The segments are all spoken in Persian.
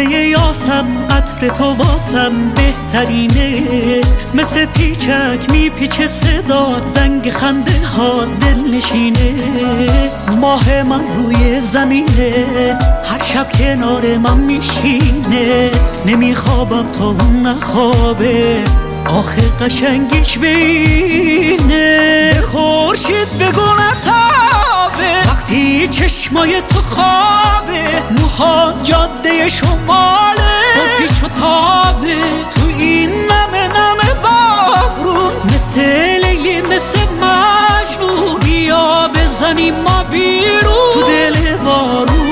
بوسه یاسم عطر تو واسم بهترینه، مثل پیچک میپیچه صدات، زنگ خنده ها دل نشینه. ماه من روی زمینه، هر شب کنار من میشینه، نمیخوابم تا اون نخوابه، آخه قشنگیش بینه. خورشید بگو نتابه وقتی چشمای تو خوابه، موها جاده شماله با پیچ و تابه، تو این نمه نمه بارون، مثل لیلی مثل مجنون، بیا بزنیم ما بیرون تو دل بارون.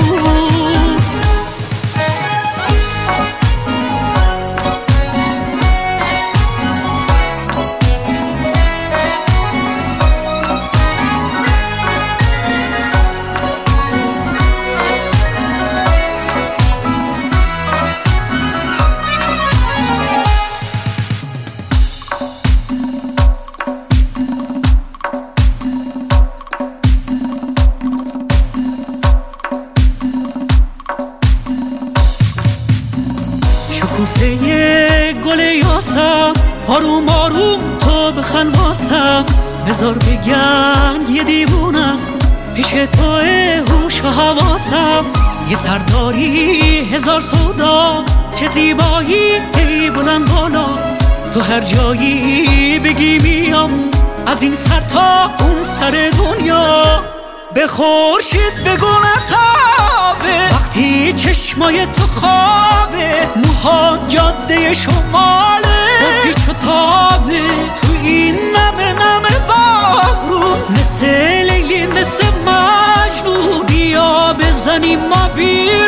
شکوفه گل یاسم، آروم آروم تو بخند واسم، بذار بگن یه دیوون است پیش توه هوش و حواسم. یه سرداری هزار سودا، چه زیبایی ای بلند بالا، تو هر جایی بگی میام، از این سر تا اون سر دنیا. به خورشید بگو نتابه وقتی چشمای تو خوابه، موها جاده شماله با پیچ و تابه، تو این نمه نمه بارون، مثل لیلی مثل مجنون، بیا بزنیم ما بیرون